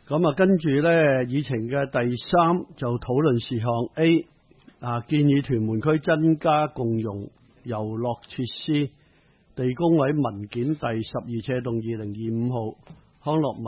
咁啊，跟住咧，議程嘅第3就討論事項 A 建議屯門區增加共用遊樂設施，地工委文件第12斜動2025號，康樂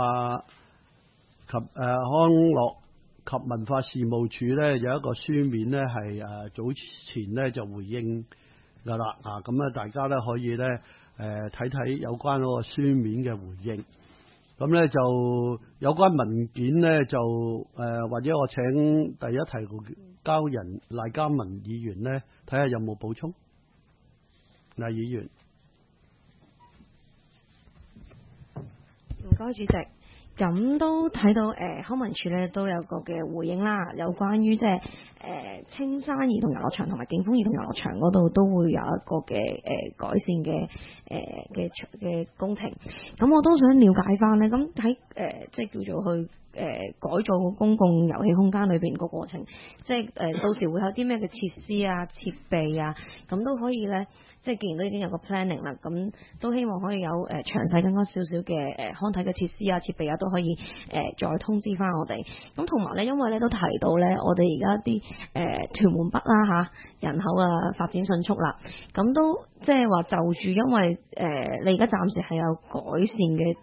及文化事務處咧有一個書面咧係早前咧就回應噶啦咁咧大家咧可以咧睇睇有關嗰個書面嘅回應。咁咧就有關文件咧就或者我請第一提交人賴嘉文議員咧睇下有冇補充。賴議員， 唔該主席。咁都睇到康文署咧都有個嘅回應啦，有關於即係青山兒童遊樂場同埋景豐兒童遊樂場嗰度都會有一個嘅改善嘅工程。咁我都想了解翻咧，咁喺即係叫做去改造公共遊戲空間裏邊個過程，即係到時會有啲咩嘅設施啊、設備啊，咁都可以咧。即係既然都已經有個 planning 啦，咁都希望可以有詳細更加少少嘅康體嘅設施啊、設備啊，都可以再通知翻我哋。咁同埋咧，因為咧都提到咧，我哋而家啲屯門北啦人口啊發展迅速啦，咁都即係話就住，因為你而家暫時係有改善嘅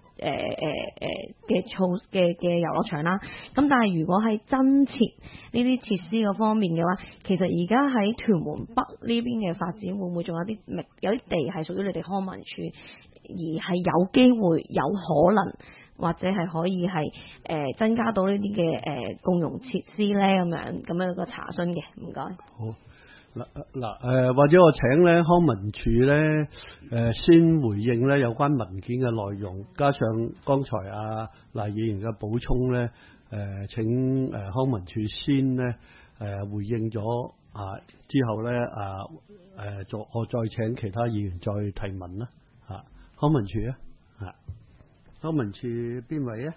嘅遊樂場啦。咁但係如果係增設呢啲設施嗰方面嘅話，其實而家喺屯門北呢邊嘅發展會唔會仲有啲地係屬於你哋康文署，而係有機會有可能或者係可以係增加到呢啲嘅共用設施咧？咁樣個查詢嘅，唔該。 好嗱或者我請咧康文署咧先回應咧有關文件嘅內容，加上剛才賴議員嘅補充咧請康文署先咧回應咗之後咧我再請其他議員再提問啦康文署康文署邊位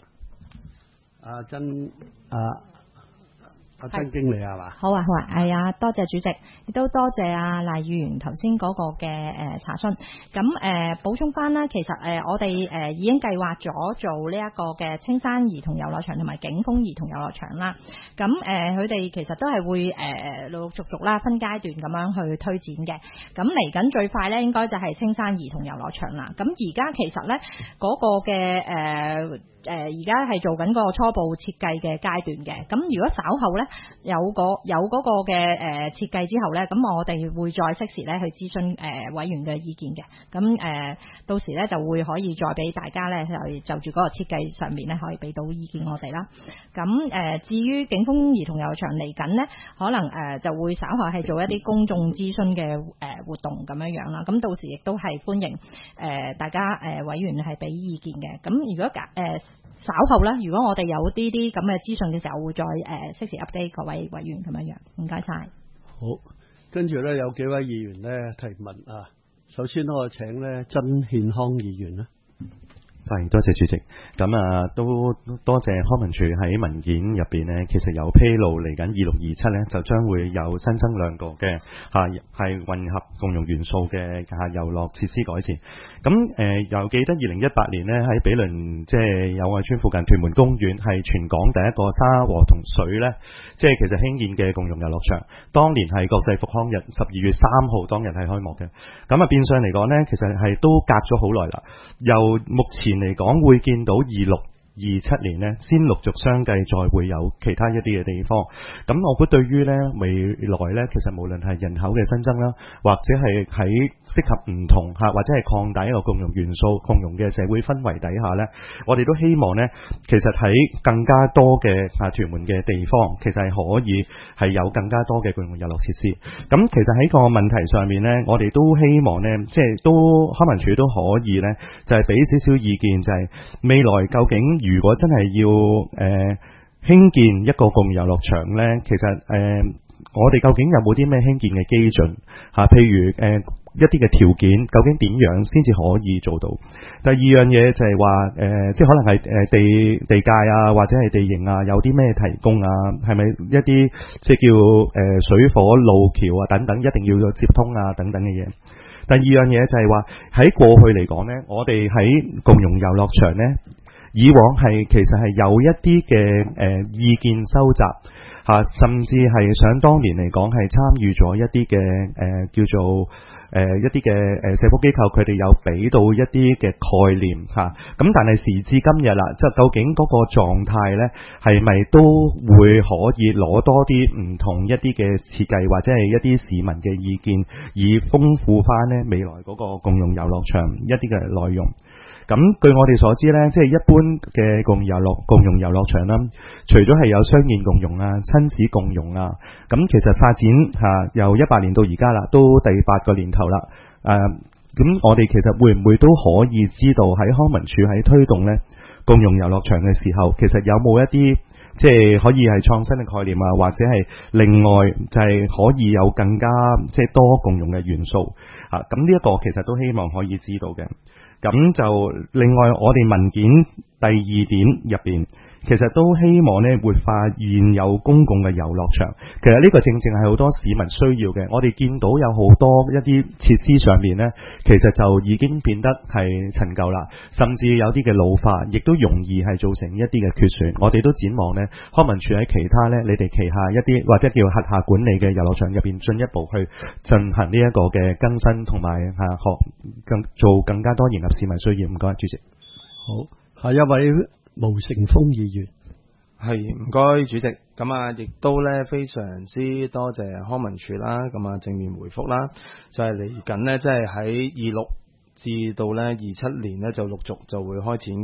曾經理係嘛？ 好啊，係啊，多謝主席，亦都多謝賴議員頭先嗰個嘅查詢。咁補充翻啦，其實我哋已經計劃咗做呢一個嘅青山兒童遊樂場同埋景豐兒童遊樂場啦。咁佢哋其實都係會陸陸續續啦，分階段咁樣去推展嘅。咁嚟緊最快咧，應該就係青山兒童遊樂場啦。咁而家其實咧嗰個嘅而家係做緊個初步設計嘅階段嘅。咁如果稍後咧有嗰個嘅設計之後咧，咁我哋會再適時咧去諮詢委員嘅意見嘅。咁到時咧就會可以再俾大家咧就住嗰個設計上面咧可以俾到意見我哋啦。咁至於景豐兒童遊樂場嚟緊咧，可能就會稍後係做一啲公眾諮詢嘅活動咁樣啦。咁到時亦都係歡迎大家委員係俾意見嘅。咁如果稍後啦，如果我哋有啲咁嘅資訊嘅時候，會再適時 update 各位委員咁樣。唔該晒。 好，跟住咧有幾位議員咧提問首先我請咧曾憲康議員啦。 係，多謝主席。咁都多謝康文署喺文件入邊呢，其實有披露嚟緊2627呢，就將會有新增2個嘅係混合共用元素嘅遊樂設施改善。咁又記得2018年呢，喺比鄰即係友愛邨附近屯門公園係全港第一個沙和同水呢，即係其實興建嘅共用遊樂場。當年係國際復康日12月3號當日係開幕嘅。咁變相嚟講呢，其實係都隔咗好耐啦。由目前嚟講會見到2627年呢先陸續相繼再會有其他一啲嘅地方。咁我估對於呢未來呢，其實無論係人口嘅新增啦，或者係喺適合唔同或者係擴大一個共用元素、共用嘅社會氛圍底下呢，我哋都希望呢，其實喺更加多嘅屯門嘅地方，其實係可以係有更加多嘅共用遊樂設施。咁其實喺個問題上面呢，我哋都希望呢，即係都康文署都可以呢，就係俾少少意見，就係未來究竟如果真係要興建一個共用遊樂場呢，其實我哋究竟有冇啲咩興建嘅基準譬如一啲嘅條件，究竟點樣先至可以做到？第二樣嘢就係話即係可能係地界或者係地形有啲咩提供係咪一啲即係叫水火路橋等等，一定要接通等等嘅嘢。第二樣嘢就係話喺過去嚟講呢，我哋喺共用遊樂場呢， 以往係其實係有一啲嘅意見收集甚至係想當年嚟講係參與咗一啲嘅叫做一啲嘅社福機構，佢哋有俾到一啲嘅概念咁但係時至今日啦，即係究竟嗰個狀態呢，係咪都會可以攞多啲唔同一啲嘅設計或者係一啲市民嘅意見，以豐富翻呢未來嗰個共融遊樂場一啲嘅內容。咁據我哋所知呢，即係一般嘅共融遊樂場啦，除咗係有傷健共融啊、親子共融啊，咁其實發展由18年到而家啦，都第8個年頭啦。咁我哋其實會唔會都可以知道喺康文署喺推動呢共融遊樂場嘅時候，其實有冇一啲即係可以係創新嘅概念啊，或者係另外就係可以有更加即係多共融嘅元素咁呢一個其實都希望可以知道嘅。咁就另外我哋文件第2點入邊，其實都希望呢活化現有公共嘅遊樂場。其實呢個正正係好多市民需要嘅。我哋見到有好多一啲設施上面呢，其實就已經變得係陳舊啦，甚至有啲嘅老化，亦都容易係造成一啲嘅缺損。我哋都展望呢康文署喺其他呢，你哋旗下一啲或者叫轄下管理嘅遊樂場入邊，進一步去進行呢一個嘅更新，同埋做更加多迎合市民需要。唔該，主席。 好，下一位毛成峰議員。 係，唔該主席。咁亦都咧非常之多謝康文署啦，正面回覆啦，就係嚟緊呢，即係喺26至到咧27年呢，就陸續就會開展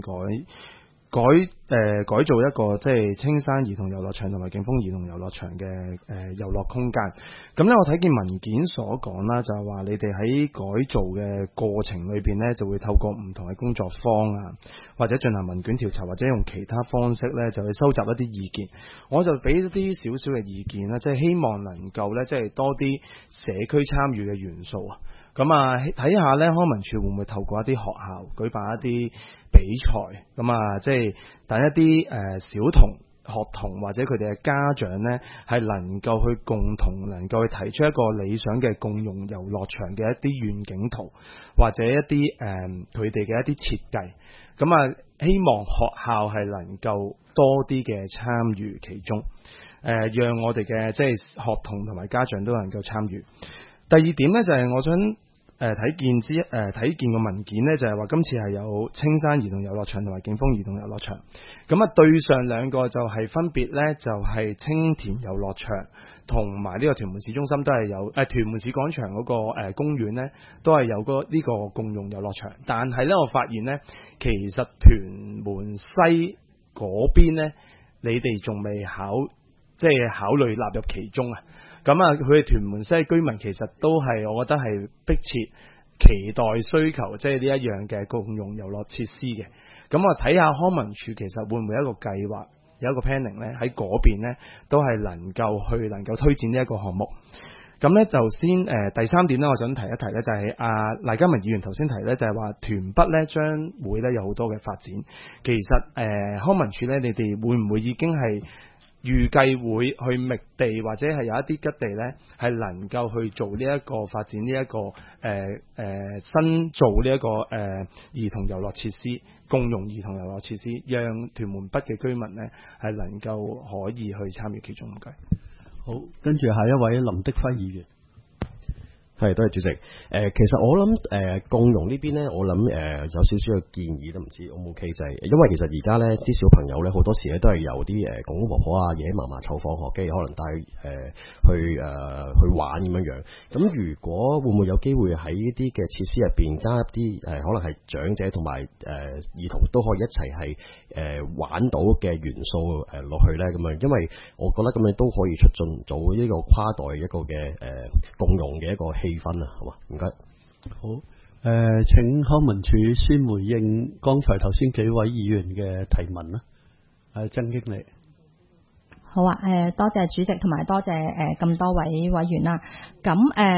改造一個即係青山兒童遊樂場同埋景豐兒童遊樂場嘅遊樂空間。咁咧我睇見文件所講啦，就係話你哋喺改造嘅過程裏邊呢，就會透過唔同嘅工作坊啊，或者進行問卷調查，或者用其他方式呢，就去收集一啲意見。我就俾一啲少少嘅意見啦，即係希望能夠呢，即係多啲社區參與嘅元素啊。睇下呢，康文署會唔會透過一啲學校舉辦一啲比賽，即係等一啲小童學童或者佢哋嘅家長呢，係能夠去共同能夠去提出一個理想嘅共融遊樂場嘅一啲願景圖，或者一啲佢哋嘅一啲設計。希望學校係能夠多啲嘅參與其中，讓我哋嘅即係學童同埋家長都能夠參與。第2點呢，就係我想睇見個文件呢，就係話今次係有青山兒童遊樂場同埋景豐兒童遊樂場。對上兩個就係分別呢，就係青田遊樂場同埋呢個屯門市中心都係有屯門市廣場嗰個公園呢，都係有呢個共融遊樂場。但係呢，我發現呢，其實屯門西嗰邊呢，你哋仲未考慮納入其中啊。佢哋屯門西居民其實都係，我覺得係迫切期待需求，即係呢一樣嘅共融遊樂設施嘅。我睇下康文署其實會唔會有一個計劃，有一個 planning 呢，喺嗰邊呢都係能夠推薦呢一個項目。就先第3點呢，我想提一提呢，就係賴嘉文議員頭先提呢，就係話屯北呢將會呢有好多嘅發展。其實康文署呢，你哋會唔會已經係預計會去覓地，或者係有一啲吉地呢，係能夠去做呢一個發展呢一個新做呢一個兒童遊樂設施，共融兒童遊樂設施，讓屯門北嘅居民呢係能夠可以去參與其中。唔該。 好，跟住下一位林德輝議員。 係，多謝主席。其實我諗共融呢邊呢，我諗有少少嘅建議都唔知 O 唔 OK，就係因為其實而家呢啲小朋友呢，好多時咧都係由啲公公婆婆啊、爺爺嫲嫲湊放學，跟住可能帶去玩咁樣樣。咁如果會唔會有機會喺呢啲嘅設施入邊加入啲可能係長者同埋兒童都可以一齊係玩到嘅元素落去呢？咁樣，因為我覺得咁樣都可以促進到呢個跨代一個嘅共融嘅一個氣氛啊，好嘛？唔該。 好，請康文署先回應剛才頭先幾位議員嘅提問啦。曾經理。 好啊，多謝主席同埋多謝咁多位委員啦。咁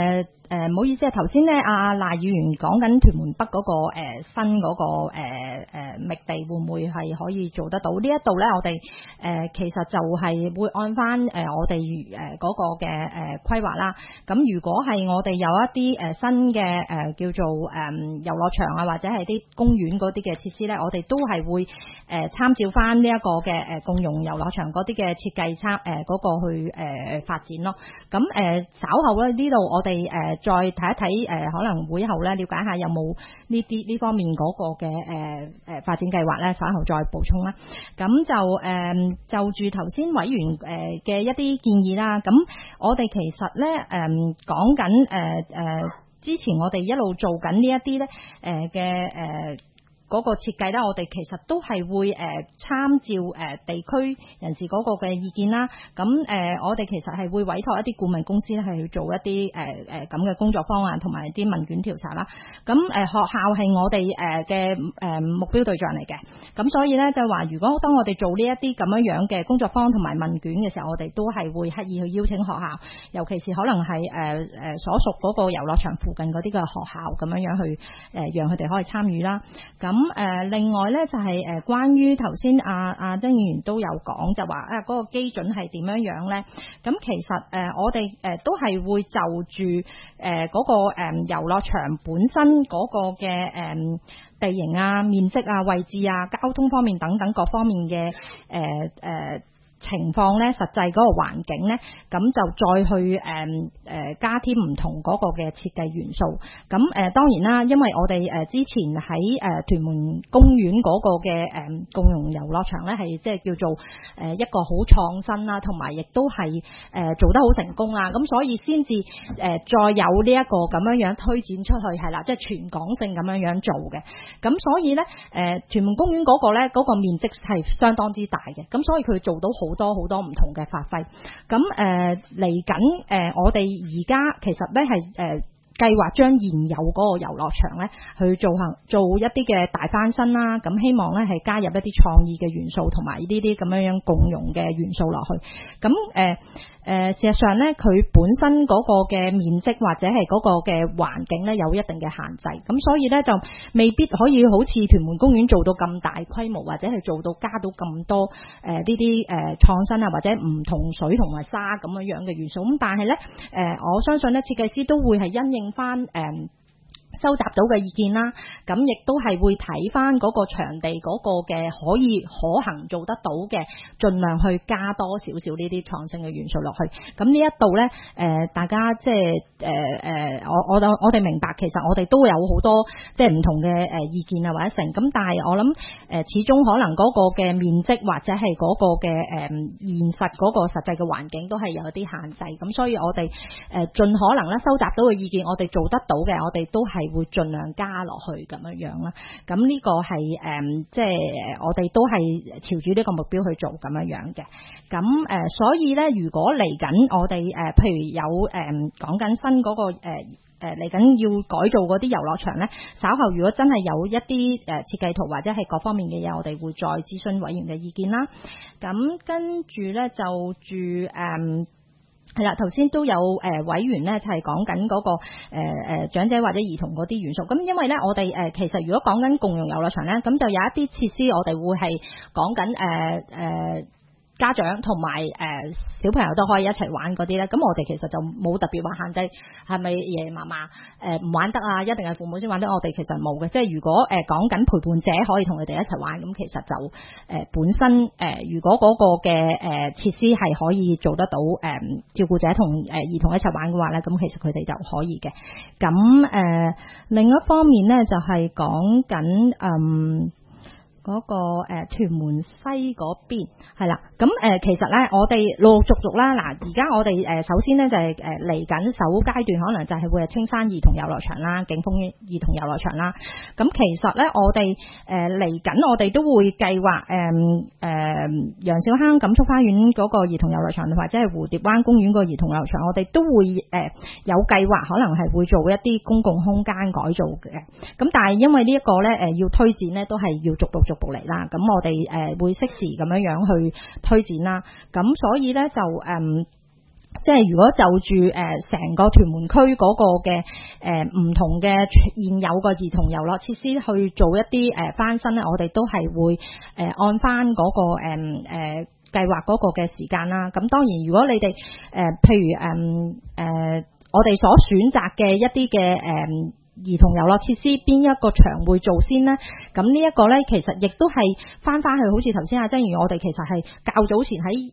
唔好意思啊，頭先咧阿賴議員講緊屯門北嗰、個、新嗰、個覓地會唔會係可以做得到？呢一度咧，我哋其實就係會按翻我哋嗰個嘅規劃啦。咁如果係我哋有一啲新嘅叫做遊樂場啊，或者係啲公園嗰啲嘅設施咧，我哋都係會參照翻呢一個嘅共融遊樂場嗰啲嘅設計嗰個去發展咯。咁稍後咧呢度我哋再睇一睇可能會後咧了解下有冇呢方面嗰個嘅發展計劃咧，稍後再補充啦。咁就住頭先委員嘅一啲建議啦。咁我哋其實咧講緊之前我哋一路做緊呢一啲咧嘅嗰個設計咧，我哋其實都係會參照地區人士嗰個嘅意見啦。咁我哋其實係會委託一啲顧問公司咧，係去做一啲咁嘅工作方案同埋啲問卷調查啦。咁學校係我哋嘅目標對象嚟嘅。咁所以咧就係話，如果當我哋做呢一啲咁樣嘅工作坊同埋問卷嘅時候，我哋都係會刻意去邀請學校，尤其是可能係所屬嗰個遊樂場附近嗰啲嘅學校咁樣去讓佢哋可以參與啦。咁另外咧就係關於頭先阿曾議員都有講，就話嗰個基準係點樣咧？咁其實我哋都係會就住嗰個遊樂場本身嗰個嘅地形啊、面積啊、位置啊、交通方面等等各方面嘅情況咧，實際嗰個環境咧，咁就再去加添唔同嗰個嘅設計元素。咁當然啦，因為我哋之前喺屯門公園嗰個嘅共融遊樂場咧，係即係叫做一個好創新啦，同埋亦都係做得好成功啦。咁所以先至再有呢一個咁樣推展出去，係啦，即係全港性咁樣做嘅。咁所以咧屯門公園嗰個咧嗰個面積係相當之大嘅，咁所以佢做到好多唔同嘅發揮。咁嚟緊我哋而家其實咧係計劃將現有嗰個遊樂場咧去做一啲嘅大翻新啦。咁希望咧係加入一啲創意嘅元素同埋呢啲咁樣共融嘅元素落去。咁事實上咧，佢本身嗰個嘅面積或者係嗰個嘅環境咧有一定嘅限制，咁所以咧就未必可以好似屯門公園做到咁大規模，或者係做到加到咁多呢啲創新啊，或者唔同水同埋沙咁樣嘅元素。咁但係咧我相信咧設計師都會係因應翻收集到嘅意見啦，咁亦都係會睇翻嗰個場地嗰個嘅可以可行做得到嘅，盡量去加多少少呢啲創新嘅元素落去。咁呢一度咧大家即係我哋明白，其實我哋都有好多即係唔同嘅意見啊或者成，咁但係我諗始終可能嗰個嘅面積或者係嗰個嘅現實嗰個實際嘅環境都係有啲限制，咁所以我哋盡可能咧收集到嘅意見，我哋做得到嘅，我哋都係會盡量加落去咁樣啦。咁呢個係即係我哋都係朝住呢個目標去做咁樣嘅。咁所以咧，如果嚟緊我哋譬如有講緊新嗰個嚟緊要改造嗰啲遊樂場咧，稍後如果真係有一啲設計圖或者係各方面嘅嘢，我哋會再諮詢委員嘅意見啦。咁跟住咧就住係啦，頭先都有委員咧，就係講緊嗰個長者或者兒童嗰啲元素。咁因為咧，我哋其實如果講緊共融遊樂場咧，咁就有一啲設施我哋會係講緊家長同埋小朋友都可以一齊玩嗰啲咧，咁我哋其實就冇特別話限制係咪爺爺嫲嫲唔玩得啊，一定係父母先玩得。我哋其實冇嘅，即係如果講緊陪伴者可以同佢哋一齊玩，咁其實就本身如果嗰個嘅設施係可以做得到照顧者同兒童一齊玩嘅話咧，咁其實佢哋就可以嘅。咁另一方面咧就係講緊嗰個屯門西嗰邊係啦，咁其實咧我哋陸陸續續啦，嗱而家我哋首先咧就係嚟緊首階段可能就係會係青山兒童遊樂場啦、景豐兒童遊樂場啦。咁其實咧我哋嚟緊我哋都會計劃楊小坑錦速花園嗰個兒童遊樂場，或者係蝴蝶灣公園個兒童遊樂場，我哋都會有計劃可能係會做一啲公共空間改造嘅。咁但係因為呢一個咧要推展咧都係要逐步嚟啦，咁我哋會適時咁樣去推展啦，咁所以咧就即係如果就住成個屯門區嗰個嘅唔同嘅現有個兒童遊樂設施去做一啲翻新咧，我哋都係會按翻嗰個計劃嗰個嘅時間啦。咁當然，如果你哋譬如我哋所選擇嘅一啲嘅兒童遊樂設施邊一個場會做先呢？咁呢一個呢，其實亦都係翻去，好似頭先阿曾如我哋其實係較早前喺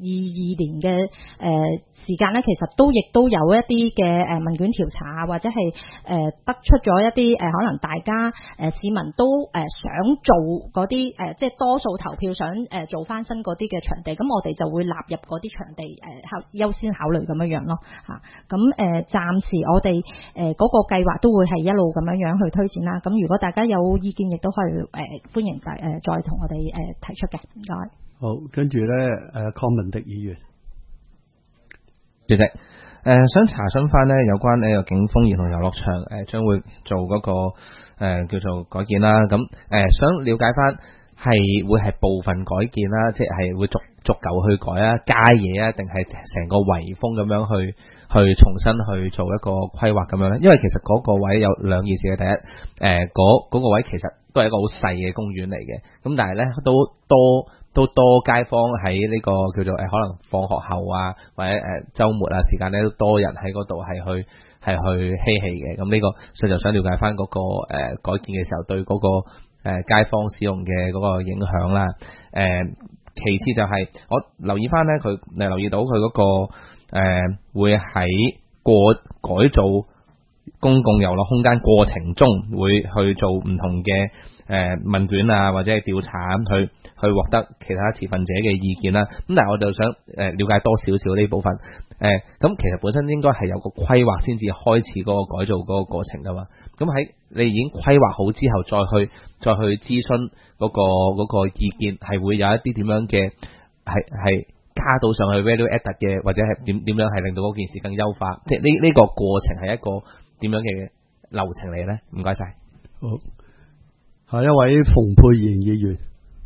22年嘅時間呢，其實亦都有一啲嘅問卷調查，或者係得出咗一啲可能大家市民都想做嗰啲即係多數投票想做翻新嗰啲嘅場地，咁我哋就會納入嗰啲場地優先考慮咁樣咯嚇。咁暫時我哋嗰個計劃都會係一路咁樣去推展啦。咁如果大家有意見，亦都可以歡迎再同我哋提出嘅。唔該。 好，跟住咧鄺文迪議員， 主席，想查詢翻呢有關呢個景豐兒童遊樂場將會做嗰個叫做改建啦。咁想了解翻係會係部分改建啦，即係會逐舊去改啊，加嘢啊，定係成個圍封咁樣去重新去做一個規劃咁樣咧？因為其實嗰個位有兩件事嘅，第一嗰個位其實都係一個好細嘅公園嚟嘅，咁但係咧都多街坊喺呢個叫做可能放學後啊，或者週末啊時間咧都多人喺嗰度係去嬉戲嘅。咁呢個所以就想了解翻嗰個改建嘅時候對嗰個街坊使用嘅嗰個影響啦。其次就係我留意翻咧，佢留意到佢嗰個會喺改造公共遊樂空間過程中會去做唔同嘅問卷啊，或者係調查咁去獲得其他持份者嘅意見啦。咁但係我就想了解多少少呢部分。咁其實本身應該係有個規劃先至開始嗰個改造嗰個過程噶嘛。咁喺你已經規劃好之後，再去諮詢嗰個意見，係會有一啲點樣嘅係加到上去 value added 嘅，或者係點樣係令到嗰件事更優化。即係呢個過程係一個點樣嘅流程嚟咧？唔該晒。 好，下一位馮沛然議員。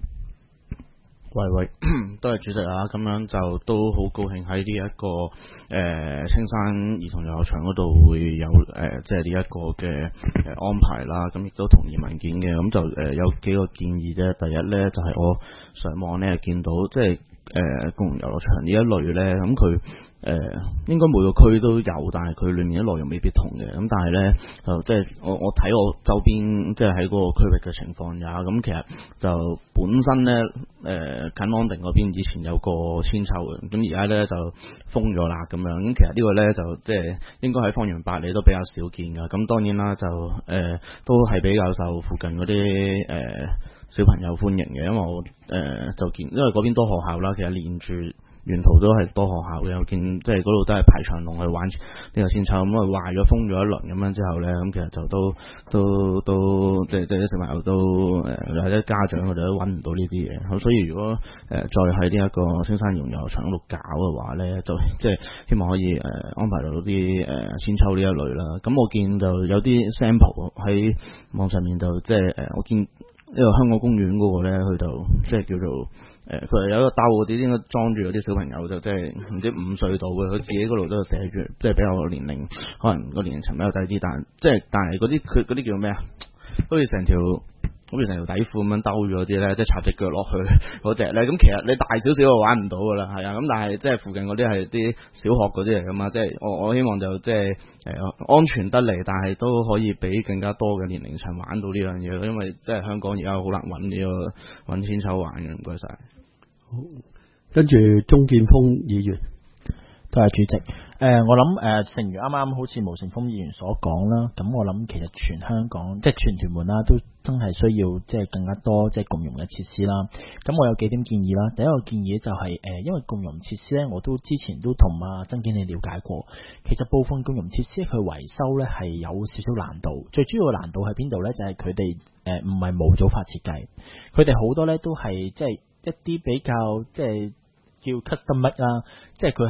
喂，多謝主席啊！咁樣就都好高興喺呢一個青山兒童遊樂場嗰度會有即係呢一個嘅安排啦。咁亦都同意文件嘅，咁就有幾個建議啫。第一咧就係我上網咧見到即係公共遊樂場呢一類咧，咁佢應該每個區都有，但係佢裏面嘅內容未必同嘅。咁但係咧就即係我睇我周邊即係喺嗰個區域嘅情況呀。咁其實就本身咧近安定嗰邊以前有個千秋嘅，咁而家咧就封咗啦咁樣。咁其實呢個咧就即係應該喺方圓百里都比較少見㗎。咁當然啦就都係比較受附近嗰啲小朋友歡迎嘅，因為我就見因為嗰邊多學校啦，其實連住沿途都係多學校嘅，我見即係嗰度都係排長龍去玩呢個千秋，咁啊壞咗封咗一輪咁樣之後咧，咁其實就都即係啲小朋友都或者家長佢哋都揾唔到呢啲嘢，咁所以如果再喺呢一個青山兒童遊樂場嗰度搞嘅話咧，就即係希望可以安排到啲千秋呢一類啦。咁我見就有啲 sample 喺網上面就即係我見呢個香港公園嗰個咧，佢就即係叫做佢係有一個兜嗰啲應該裝住嗰啲小朋友，就即係唔知5歲到嘅，佢自己嗰度都有寫住，即係比較年齡可能個年齡層比較低啲，但係嗰啲佢嗰啲叫咩啊？好似成條底褲咁樣兜住嗰啲咧，即係插隻腳落去嗰隻咧。咁其實你大少少就玩唔到噶啦，係啊。咁但係即係附近嗰啲係啲小學嗰啲嚟噶嘛，即係我希望就即係安全得嚟，但係都可以俾更加多嘅年齡層玩到呢樣嘢。因為即係香港而家好難揾呢個揾千秋玩嘅。唔該晒。 好，跟住鍾建峰議員。 多謝主席。我諗正如啱啱好似毛成峰議員所講啦，咁我諗其實全香港即係全屯門啦，都真係需要即係更加多即係共融嘅設施啦。咁我有幾點建議啦。第一個建議就係因為共融設施咧，我都之前都同曾經理了解過，其實部分共融設施佢維修咧係有少少難度。最主要嘅難度喺邊度咧？就係佢哋唔係模組化設計，佢哋好多咧都係即係一啲比較即係叫 custom made 啦，即係佢係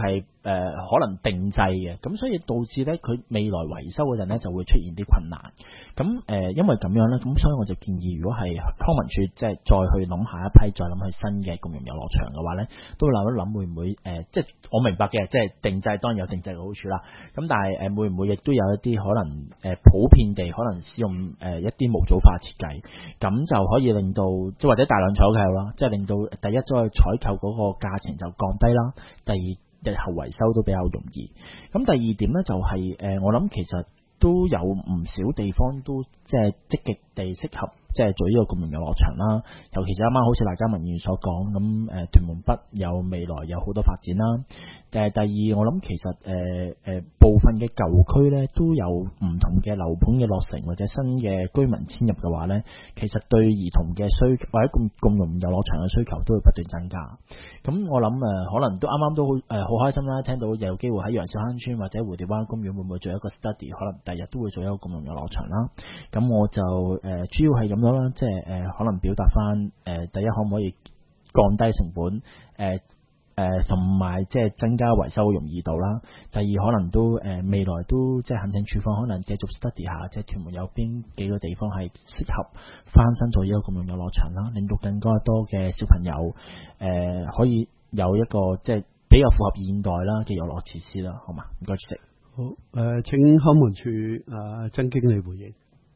可能定制嘅，咁所以導致咧佢未來維修嗰陣咧就會出現啲困難。咁因為咁樣咧，咁所以我就建議，如果係康文署即係再去諗下一批，再諗去新嘅共融遊樂場嘅話咧，都諗一諗會唔會即係我明白嘅，即係定制當然有定制嘅好處啦。咁但係會唔會亦都有一啲可能普遍地可能使用一啲模組化設計，咁就可以令到即係或者大量採購啦，即係令到第一再採購嗰個價錢就降低啦，第二日後維修都比較容易。咁第二點咧就係我諗其實都有唔少地方都即係積極地適合即係做呢個共融遊樂場啦，尤其是啱啱好似賴嘉文議員所講咁，屯門北有未來有好多發展啦。第二我諗其實部分嘅舊區咧都有唔同嘅樓盤嘅落成或者新嘅居民遷入嘅話咧，其實對兒童嘅需求或者共融遊樂場嘅需求都會不斷增加。咁我諗可能都啱啱都好開心啦，聽到有機會喺楊小坑村或者蝴蝶灣公園會唔會做一個 study， 可能第日都會做一個共融遊樂場啦。咁我就主要係咁樣啦，即係可能表達翻第一可唔可以降低成本，同埋即係增加維修容易度啦。第二可能都未來都即係懇請處方可能繼續 study 下，即係屯門有邊幾個地方係適合翻新做呢個共融遊樂場啦，令到更加多嘅小朋友可以有一個即係比較符合現代啦嘅遊樂設施啦，好嘛？唔該主席。 好，請康文署曾經理回應。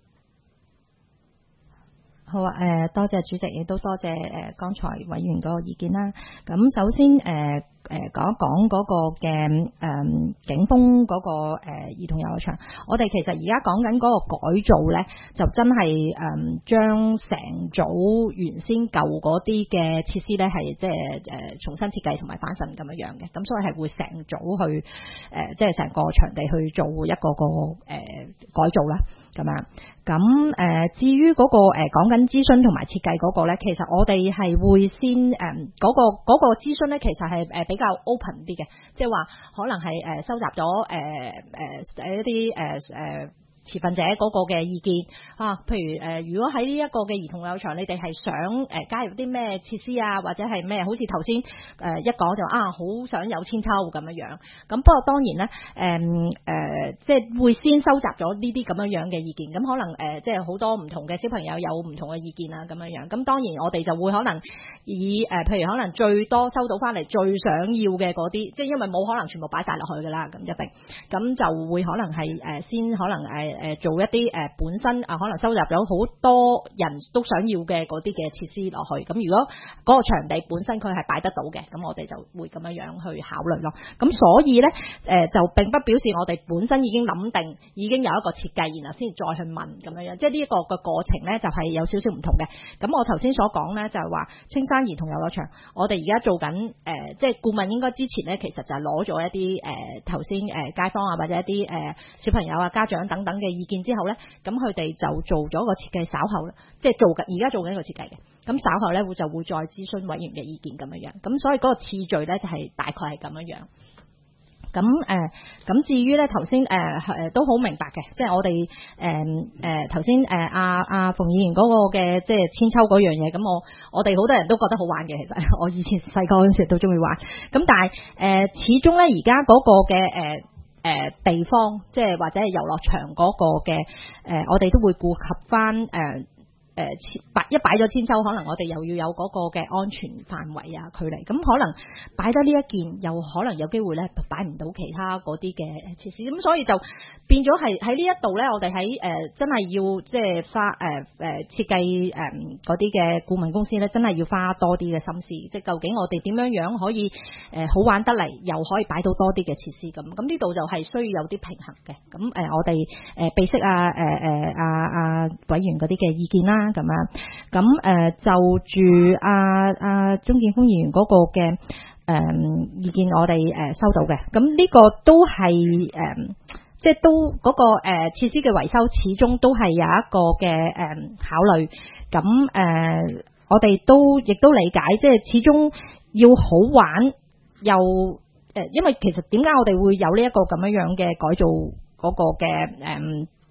好啊，多謝主席，亦都多謝剛才委員嗰個意見啦。咁首先講一講嗰個嘅景豐嗰個兒童遊樂場，我哋其實而家講緊嗰個改造咧，就真係將成組原先舊嗰啲嘅設施咧，係即係重新設計同埋翻新咁樣嘅，咁所以係會成組去即係成個場地去做一個改造啦，咁樣。咁至於嗰個講緊諮詢同埋設計嗰個咧，其實我哋係會先嗰個諮詢咧，其實係比較 open 啲嘅，即係話可能係收集咗一啲持份者嗰個嘅意見啊，譬如如果喺呢一個嘅兒童遊樂場，你哋係想加入啲咩設施啊，或者係咩？好似頭先一講就好想有千秋咁樣。咁不過當然咧，即係會先收集咗呢啲咁樣嘅意見。咁可能即係好多唔同嘅小朋友有唔同嘅意見啊咁樣。咁當然我哋就會可能以譬如可能最多收到翻嚟最想要嘅嗰啲，即係因為冇可能全部擺晒落去㗎啦，咁一定。咁就會可能係先可能做一啲本身可能收集咗好多人都想要嘅嗰啲嘅設施落去，咁如果嗰個場地本身佢係擺得到嘅，咁我哋就會咁樣去考慮咯。咁所以咧就並不表示我哋本身已經諗定，已經有一個設計，然後先再去問咁樣，即係呢一個嘅過程咧就係有少少唔同嘅。咁我頭先所講咧就係話青山兒童遊樂場，我哋而家做緊即係顧問應該之前咧其實就係攞咗一啲頭先街坊啊或者一啲小朋友啊家長等等嘅意見之後咧，咁佢哋就做咗個設計，稍後咧即係而家做緊一個設計嘅，咁稍後咧就會再諮詢委員嘅意見咁樣，咁所以嗰個次序咧就係大概係咁樣。咁至於咧頭先都好明白嘅，即係我哋頭先阿馮議員嗰個嘅即係千秋嗰樣嘢，咁我哋好多人都覺得好玩嘅，其實我以前細個嗰陣時都中意玩，咁但係始終咧而家嗰個嘅地方，即係或者係遊樂場嗰個嘅我哋都會顧及翻一擺咗千秋，可能我哋又要有嗰個嘅安全範圍啊距離，咁可能擺得呢一件，又可能有機會咧擺唔到其他嗰啲嘅設施，咁所以就變咗係喺呢一度咧，我哋喺真係要即係花設計嗰啲嘅顧問公司咧，真係要花多啲嘅心思，即係究竟我哋點樣可以好玩得嚟，又可以擺到多啲嘅設施咁呢度就係需要有啲平衡嘅。咁我哋備悉委員嗰啲嘅意見啦。咁就住鍾建峰議員嗰個嘅意見，我哋收到嘅。咁呢個都係即係都嗰個設施嘅維修，始終都係有一個嘅考慮。咁我哋亦都理解，即係始終要好玩又因為其實點解我哋會有呢一個咁樣嘅改造嗰個嘅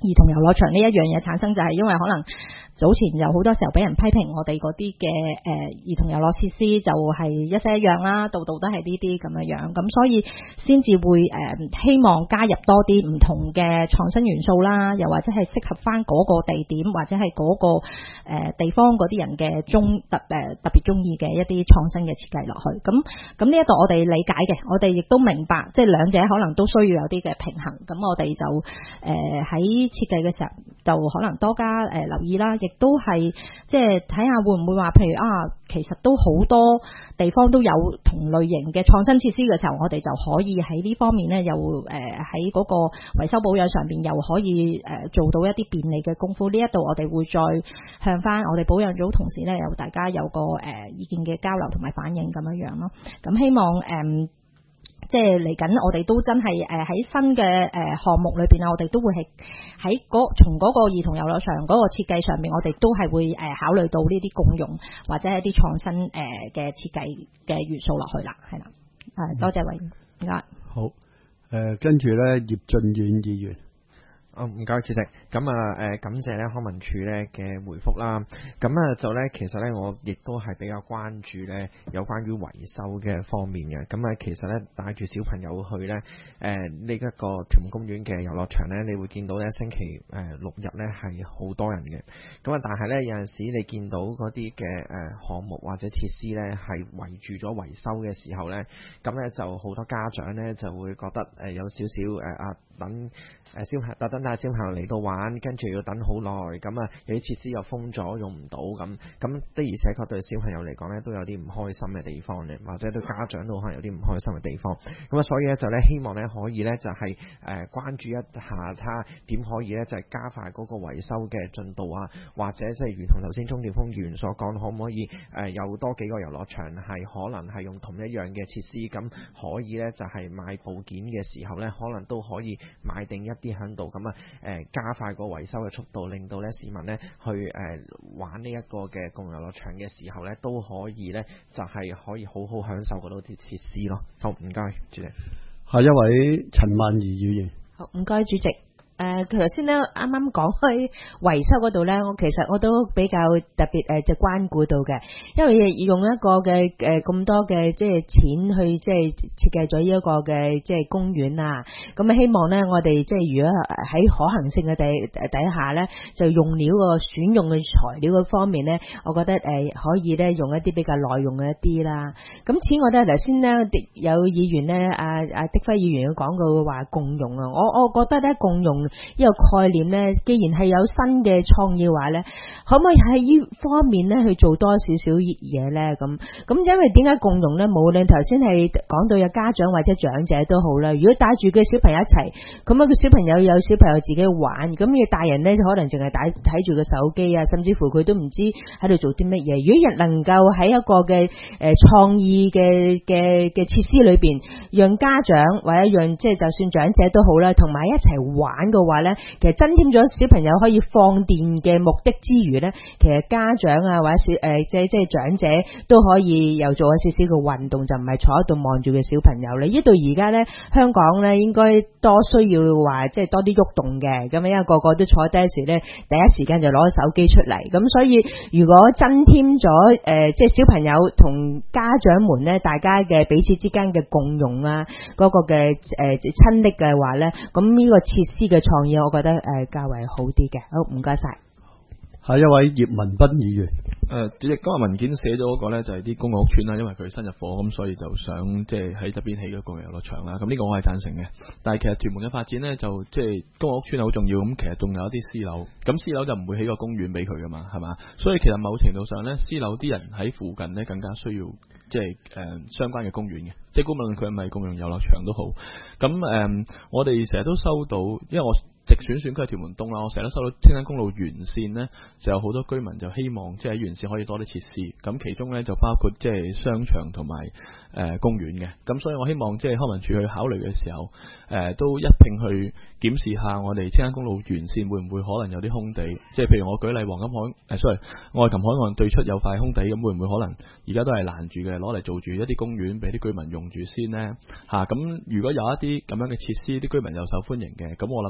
兒童遊樂場呢一樣嘢產生，就係因為可能早前有好多時候俾人批評我哋嗰啲嘅兒童遊樂設施就係一式一樣啦，度度都係呢啲咁樣，咁所以先至會希望加入多啲唔同嘅創新元素啦，又或者係適合翻嗰個地點或者係嗰個地方嗰啲人嘅特別中意嘅一啲創新嘅設計落去。咁呢一度我哋理解嘅，我哋亦都明白，即係兩者可能都需要有啲嘅平衡。咁我哋就喺設計嘅時候就可能多加留意啦，亦都係即係睇下會唔會話，譬如其實都好多地方都有同類型嘅創新設施嘅時候，我哋就可以喺呢方面呢，又喺嗰個維修保養上邊又可以做到一啲便利嘅功夫。呢一度我哋會再向翻我哋保養組同事呢，由大家有個意見嘅交流同埋反映咁樣咯。咁希望即係嚟緊，我哋都真係喺新嘅項目裏邊啊，我哋都會係喺從嗰個兒童遊樂場嗰個設計上面，我哋都係會考慮到呢啲共用或者係一啲創新嘅設計嘅元素落去啦，係啦。多謝委員，唔該。 好，跟住咧葉俊遠議員。 唔該主席，咁感謝咧康文署咧嘅回覆啦。咁就咧其實咧我亦都係比較關注咧有關於維修嘅方面嘅。咁其實咧帶住小朋友去咧呢一個屯門公園嘅遊樂場咧，你會見到咧星期六日咧係好多人嘅。咁但係咧有陣時你見到嗰啲嘅項目或者設施咧係圍住咗維修嘅時候咧，咁咧就好多家長咧就會覺得有少少等特登帶小朋友嚟到玩，跟住要等好耐，咁有啲設施又封咗用唔到，咁的而且確對小朋友嚟講咧都有啲唔開心嘅地方嘅，或者對家長都可能有啲唔開心嘅地方。咁所以咧就咧希望咧可以咧就係關注一下睇點可以咧就係加快嗰個維修嘅進度啊，或者即係如同頭先鍾建峰議員所講，可唔可以有多幾個遊樂場係可能係用同一樣嘅設施，咁可以咧就係買部件嘅時候咧可能都可以買定一啲喺度，咁加快個維修嘅速度，令到咧市民咧去玩呢一個嘅共遊樂場嘅時候咧，都可以咧就係可以好好享受嗰度啲設施咯。好，唔該，主席。 下一位陳曼儀議員。 好，唔該，主席。頭先咧啱啱講開維修嗰度咧，其實我都比較特別就關顧到嘅，因為用一個嘅咁多嘅即係錢去即係設計咗呢一個嘅即係公園啊，咁希望咧我哋即係如果喺可行性嘅底下咧，就用料個選用嘅材料嗰方面咧，我覺得可以咧用一啲比較耐用嘅一啲啦。咁此外咧，頭先咧有議員咧迪輝議員講過話共用啊，我覺得咧共用呢個概念呢，既然係有新嘅創意話呢，可唔可以喺呢方面呢去做多少少嘢呢？咁因為點解共用呢？無論頭先係講到有家長或者長者都好啦，如果帶住嘅小朋友一齊，咁個小朋友有小朋友自己玩，咁要大人呢可能淨係睇住個手機啊，甚至乎佢都唔知喺度做啲乜嘢。如果人能夠喺一個嘅創意嘅設施裏邊，讓家長或者讓即係就算長者都好啦，同埋一齊玩嘅話咧，其實增添咗小朋友可以放電嘅目的之餘咧，其實家長啊或者即係長者都可以又做一少少嘅運動，就唔係坐喺度望住嘅小朋友咧。呢度而家咧香港咧應該多需要話即係多啲喐動嘅，咁因為個個都坐低時咧，第一時間就攞手機出嚟，咁所以如果增添咗即係小朋友同家長們咧，大家嘅彼此之間嘅共用啊，嗰個嘅親昵嘅話咧，咁呢個設施嘅創意，我覺得較為好啲嘅。好，唔該晒。 下一位葉文斌議員。 主席，今日文件寫咗嗰個呢，就係啲公共屋邨啦，因為佢新入伙，咁所以就想即係喺側邊起個公共遊樂場啦。咁呢個我係贊成嘅。但係其實屯門嘅發展呢，就即係公共屋邨好重要。咁其實仲有一啲私樓，咁私樓就唔會起個公園俾佢噶嘛，係嘛？所以其實某程度上呢，私樓啲人喺附近呢，更加需要即係相關嘅公園嘅。即係無論佢係咪共用遊樂場都好。咁我哋成日都收到，因為我直選選區係屯門東啦，我成日都收到青山公路沿線呢，就有好多居民就希望即係喺沿線可以多啲設施，咁其中呢，就包括即係商場同埋公園嘅，咁所以我希望即係康文署去考慮嘅時候，都一併去檢視下我哋青山公路沿線會唔會可能有啲空地，即係譬如我舉例黃金海愛琴海岸對出有塊空地，咁會唔會可能而家都係攔住嘅，攞嚟做住一啲公園俾啲居民用住先呢？咁如果有一啲咁樣嘅設施，啲居民又受歡迎嘅，咁我諗政府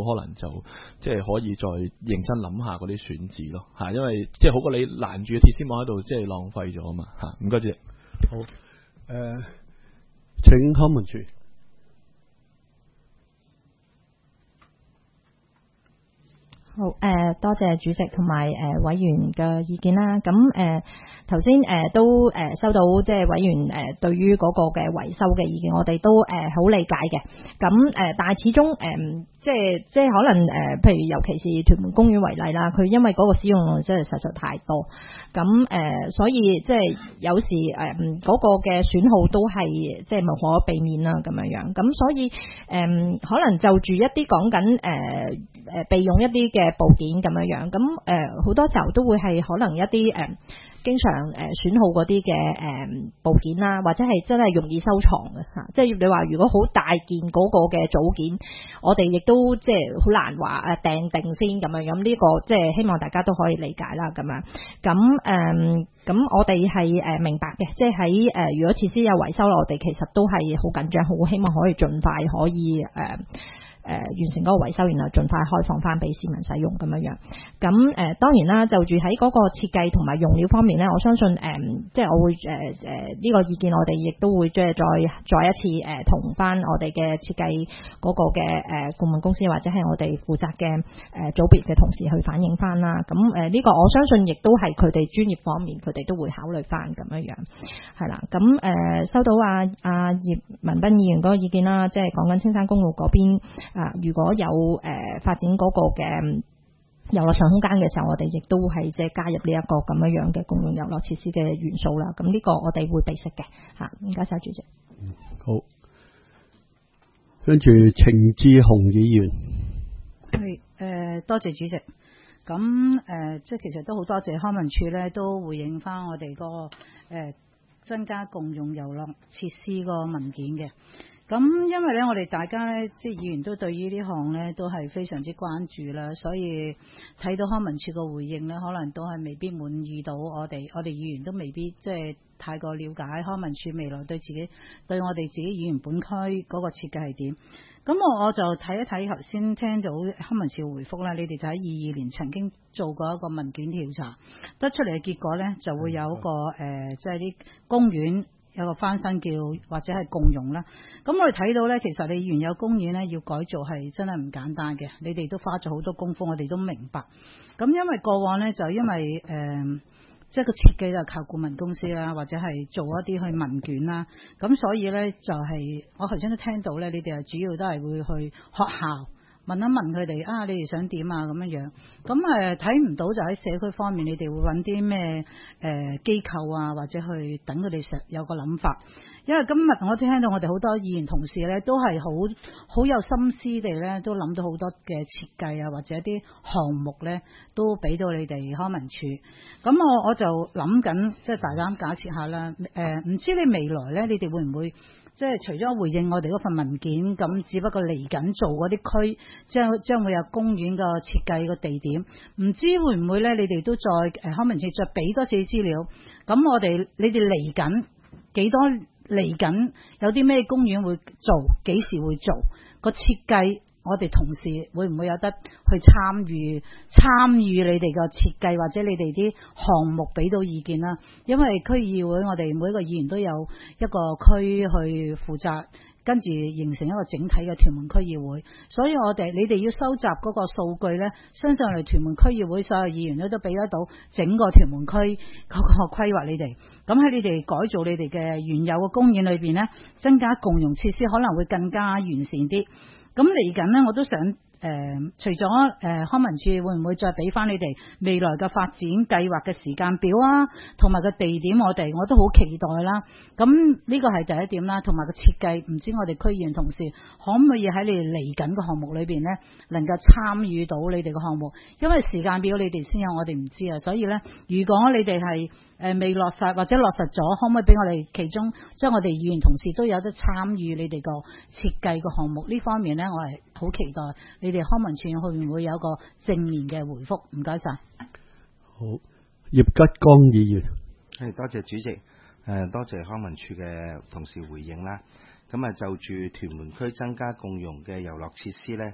可能就即係可以再認真諗下嗰啲選址咯嚇，因為即係好過你攔住個鐵絲網喺度，即係浪費咗啊嘛嚇。唔該主席。 好，請康文署。 好，多謝主席同埋委員嘅意見啦。咁頭先都收到即係委員對於嗰個嘅維修嘅意見，我哋都好理解嘅。咁但係始終即係可能譬如尤其是屯門公園為例啦，佢因為嗰個使用量真係實在太多，咁所以即係有時嗰個嘅損耗都係即係無可避免啦咁樣。咁所以可能就住一啲講緊備用一啲嘅部件咁樣，咁好多時候都會係可能一啲經常損耗嗰啲嘅部件啦，或者係真係容易收藏嘅嚇。即係你話如果好大件嗰個嘅組件，我哋亦都即係好難話訂定先咁樣。咁呢個即係希望大家都可以理解啦咁樣。咁我哋係明白嘅，即係喺如果設施有維修，我哋其實都係好緊張，好希望可以盡快可以完成嗰個維修，然後盡快開放翻俾市民使用咁樣。咁當然啦，就住喺嗰個設計同埋用料方面咧，我相信即係我會呢個意見，我哋亦都會即係再一次同翻我哋嘅設計嗰個嘅顧問公司或者係我哋負責嘅組別嘅同事去反映翻啦。咁呢個我相信亦都係佢哋專業方面，佢哋都會考慮翻咁樣係啦。咁收到阿葉文彬議員嗰個意見啦，即係講緊青山公路嗰邊。如果有發展嗰個嘅遊樂場空間嘅時候，我哋亦都係即係加入呢一個咁樣嘅共用遊樂設施嘅元素啦。咁呢個我哋會備悉嘅嚇。唔該晒主席。 好，跟住程志雄議員。 係多謝主席。咁即係其實都好多謝康文署咧，都回應翻我哋個增加共用遊樂設施個文件嘅。咁因為咧，我哋大家咧，即係議員都對於呢項咧都係非常之關注啦，所以睇到康文署個回應咧，可能都係未必滿意到我哋議員都未必即係太過了解康文署未來對我哋自己議員本區嗰個設計係點。咁我就睇一睇頭先聽到康文署回覆啦，你哋就喺22年曾經做過一個問卷調查，得出嚟嘅結果咧就會有一個即係啲公園。有個翻新叫或者係共用啦，咁我哋睇到咧，其實你原有公園咧要改造係真係唔簡單嘅，你哋都花咗好多功夫，我哋都明白。咁因為過往咧就因為即係個設計就靠顧問公司啦，或者係做一啲去問卷啦，咁所以咧就係我頭先都聽到咧，你哋係主要都係會去學校。問一問佢哋啊，你哋想點啊咁樣，咁睇唔到就喺社區方面，你哋會揾啲咩機構啊，或者去等佢哋有個諗法。因為今日我聽到我哋好多議員同事咧，都係好有心思地咧，都諗到好多嘅設計啊，或者啲項目咧，都俾到你哋康文署。咁我就諗緊，即係大家假設下啦，唔知你未來咧，你哋會唔會？即係除咗回應我哋嗰份文件，咁只不過嚟緊做嗰啲區，將會有公園個設計個地點，唔知會唔會咧？你哋都再康文署再俾多少資料？咁你哋嚟緊幾多？嚟緊有啲咩公園會做？幾時會做個設計？我哋同事會唔會有得去參與你哋個設計，或者你哋啲項目俾到意見啦？因為區議會我哋每一個議員都有一個區去負責，跟住形成一個整體嘅屯門區議會，所以你哋要收集嗰個數據呢，相信我哋屯門區議會所有議員都俾得到整個屯門區嗰個規劃你哋。咁喺你哋改造你哋嘅原有嘅公園裏邊呢，增加共用設施可能會更加完善啲。咁嚟緊呢，我都想除咗康文署會唔會再俾翻你哋未來嘅發展計劃嘅時間表啊，同埋個地點我都好期待啦。咁呢個係第一點啦，同埋個設計，唔知我哋區議員同事可唔可以喺你哋嚟緊嘅項目裏邊呢，能夠參與到你哋嘅項目？因為時間表你哋先有，我哋唔知啊。所以呢，如果你哋係未落實或者落實咗，可唔可以俾我哋其中將我哋議員同事都有得參與你哋個設計個項目呢方面呢？我係好期待你哋康文署會唔會有個正面嘅回覆？唔該晒。 好，葉吉剛議員。 係，多謝主席，多謝康文署嘅同事回應啦。咁就住屯門區增加共用嘅遊樂設施呢，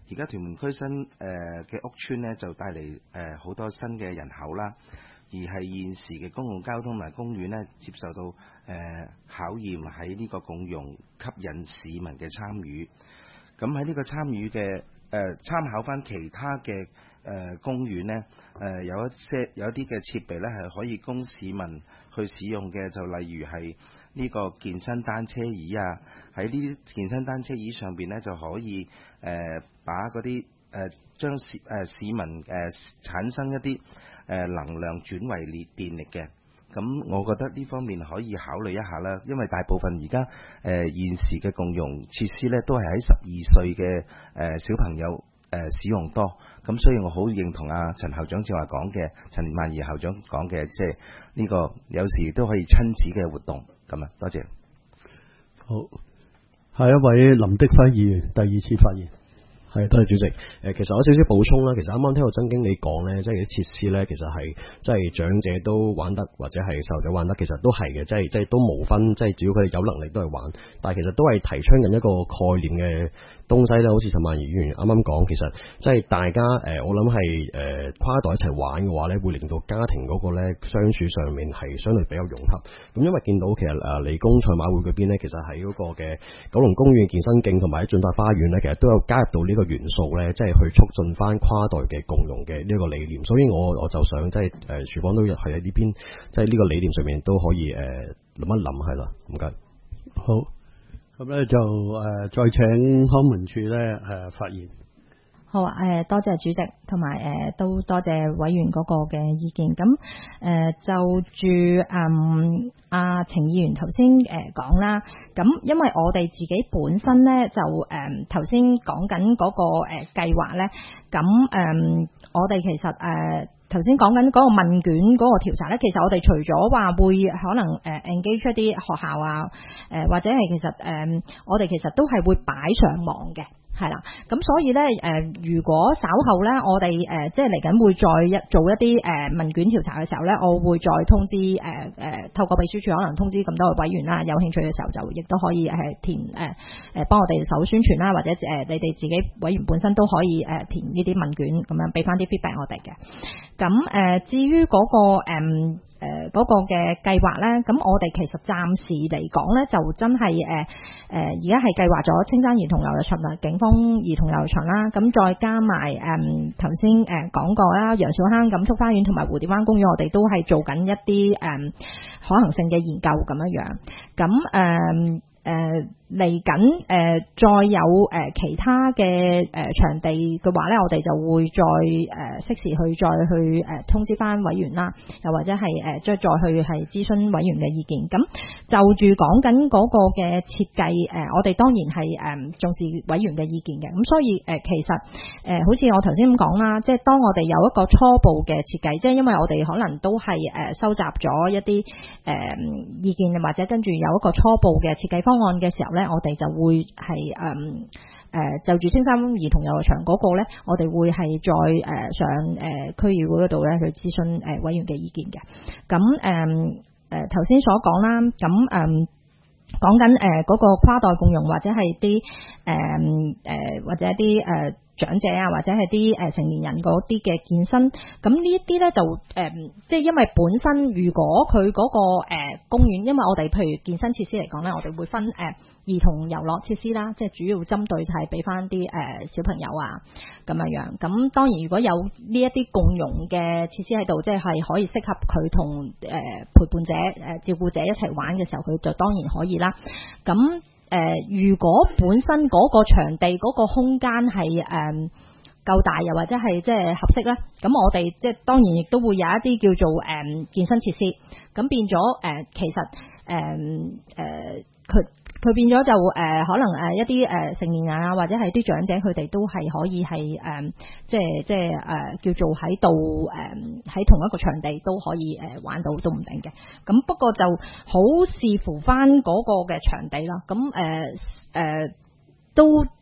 而家屯門區新嘅屋邨呢，就帶嚟好多新嘅人口啦，而係現時嘅公共交通同埋公園呢，接受到考驗喺呢個共融，吸引市民嘅參與。咁喺呢個參與嘅參考翻其他嘅公園呢，有一啲嘅設備呢係可以供市民去使用嘅，就例如係呢個健身單車椅啊，喺呢啲健身單車椅上邊呢，就可以把嗰啲將市民產生一啲能量轉為電力嘅。咁我覺得呢方面可以考慮一下啦，因為大部分而家現時嘅共用設施呢，都係喺12歲嘅小朋友使用多，咁所以我好認同陳校長正話講嘅，陳萬儀校長講嘅，即係呢個有時都可以親子嘅活動咁啊，多謝。 好，下一位林德輝議員第二次發言。 係，多謝主席。其實我有少少補充啦。其實啱啱聽到曾經理講咧，即係啲設施咧，其實係即係長者都玩得，或者係細路仔玩得，其實都係嘅，即係都無分，即係只要佢哋有能力都係玩。但係其實都係提倡緊一個概念嘅東西咧，好似陳萬儀議員啱啱講，其實即係大家我諗係跨代一齊玩嘅話咧，會令到家庭嗰個咧相處上面係相對比較融合。咁因為見到其實理工賽馬會嗰邊咧，其實喺嗰個嘅九龍公園健身徑同埋喺進發花園咧，其實都有加入到呢個元素咧，即係去促進翻跨代嘅共融嘅呢個理念，所以我就想即係廚房都係喺呢邊，即係呢個理念上面都可以諗一諗係啦，唔該。 好，咁咧就再請康文署咧發言。 好啊，多謝主席，同埋都多謝委員嗰個嘅意見。咁就住阿程議員頭先講啦，咁因為我哋自己本身咧就頭先講緊嗰個計劃咧，咁我哋其實頭先講緊嗰個問卷嗰個調查咧，其實我哋除咗話會可能engage 一啲學校啊，或者係其實我哋其實都係會擺上網嘅。係啦，咁所以咧如果稍後咧我哋即係嚟緊會再做一啲問卷調查嘅時候咧，我會再通知透過秘書處可能通知咁多位委員啦，有興趣嘅時候就亦都可以填幫我哋手宣傳啦，或者你哋自己委員本身都可以填呢啲問卷咁樣俾翻啲 feedback 我哋嘅。咁至於嗰個嘅計劃咧，咁我哋其實暫時嚟講咧，就真係而家係計劃咗青山兒童遊樂場啦、景豐兒童遊樂場啦，咁再加埋頭先講過啦，楊小坑錦速花園同埋蝴蝶灣公園，我哋都係做緊一啲可行性嘅研究咁樣樣，咁嚟緊再有其他嘅場地嘅話咧，我哋就會再適時去再去通知翻委員啦，又或者係再去係諮詢委員嘅意見。咁就住講緊嗰個嘅設計，我哋當然係重視委員嘅意見嘅。咁所以其實好似我頭先咁講啦，即係當我哋有一個初步嘅設計，即係因為我哋可能都係收集咗一啲意見，或者跟住有一個初步嘅設計方案嘅時候咧，我哋就會係就住青山兒童遊樂場嗰個咧，我哋會係再上區議會嗰度咧去諮詢委員嘅意見嘅。咁頭先所講啦，咁講緊嗰個跨代共融或者係啲或者一啲長者啊，或者係啲成年人嗰啲嘅健身，咁呢一啲咧就即係因為本身如果佢嗰個公園，因為我哋譬如健身設施嚟講咧，我哋會分兒童遊樂設施啦，即係主要針對就係俾翻啲小朋友啊咁樣樣。咁當然如果有呢一啲共融嘅設施喺度，即係可以適合佢同陪伴者照顧者一齊玩嘅時候，佢就當然可以啦。咁如果本身嗰個場地嗰個空間係夠大，又或者係即係合適咧，咁我哋即係當然亦都會有一啲叫做健身設施，咁變咗其實佢變咗就可能一啲成年人啊，或者係啲長者，佢哋都係可以係即係叫做喺度喺同一個場地都可以玩到都唔定嘅。咁不過就好視乎翻嗰個嘅場地啦。咁都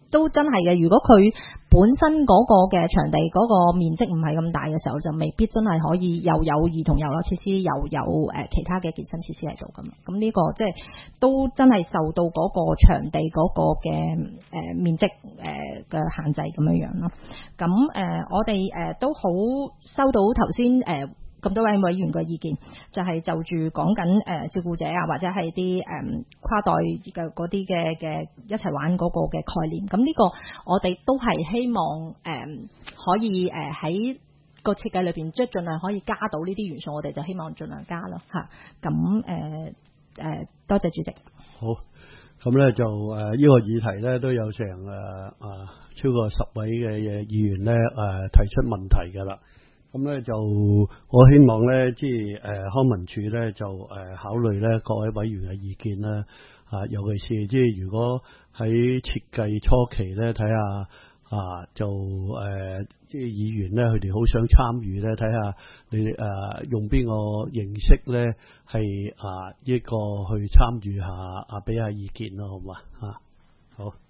都真係嘅。如果佢本身嗰個嘅場地嗰個面積唔係咁大嘅時候，就未必真係可以又有兒童遊樂設施，又有其他嘅健身設施喺度咁。咁呢個即係都真係受到嗰個場地嗰個嘅面積嘅限制咁樣樣咯。咁我哋都好收到頭先咁多位委員嘅意見，就係就住講緊照顧者啊，或者係啲跨代嘅嗰啲嘅一齊玩嗰個嘅概念。咁呢個我哋都係希望可以喺個設計裏邊，即係盡量可以加到呢啲元素，我哋就希望盡量加咯嚇。咁多謝主席。 好，咁咧就呢個議題咧都有成超過10位嘅議員咧提出問題㗎啦。咁咧就我希望咧，即係康文署咧就考慮咧各位委員嘅意見啦。尤其是即係如果喺設計初期咧，睇下就即係議員咧，佢哋好想參與咧，睇下你用邊個形式咧，係呢個去參與下俾下意見咯，好嘛好。